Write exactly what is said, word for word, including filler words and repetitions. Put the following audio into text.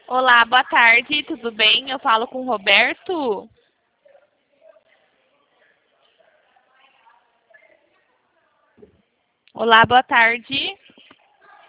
Olá, boa tarde, tudo bem? Eu falo com o Roberto. Olá, boa tarde.